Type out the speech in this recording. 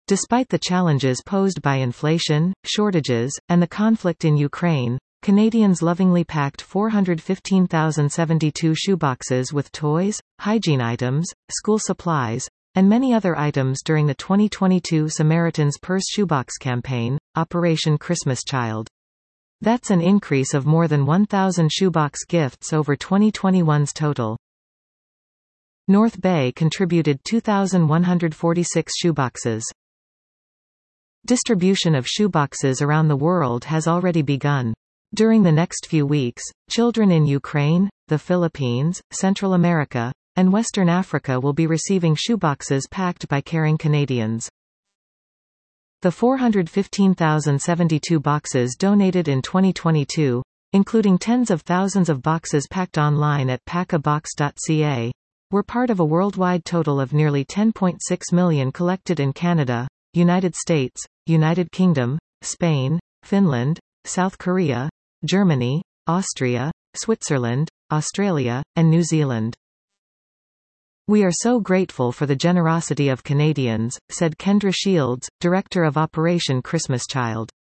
Despite the challenges posed by inflation, shortages, and the conflict in Ukraine, Canadians lovingly packed 415,072 shoeboxes with toys, hygiene items, school supplies, and many other items during the 2022 Samaritan's Purse Shoebox campaign, Operation Christmas Child. That's an increase of more than 1,000 shoebox gifts over 2021's total. North Bay contributed 2,146 shoeboxes. Distribution of shoeboxes around the world has already begun. During the next few weeks, children in Ukraine, the Philippines, Central America, and Western Africa will be receiving shoeboxes packed by caring Canadians. The 415,072 boxes donated in 2022, including tens of thousands of boxes packed online at packabox.ca, were part of a worldwide total of nearly 10.6 million collected in Canada, United States, United Kingdom, Spain, Finland, South Korea, Germany, Austria, Switzerland, Australia, and New Zealand. "We are so grateful for the generosity of Canadians," said Kendra Shields, director of Operation Christmas Child.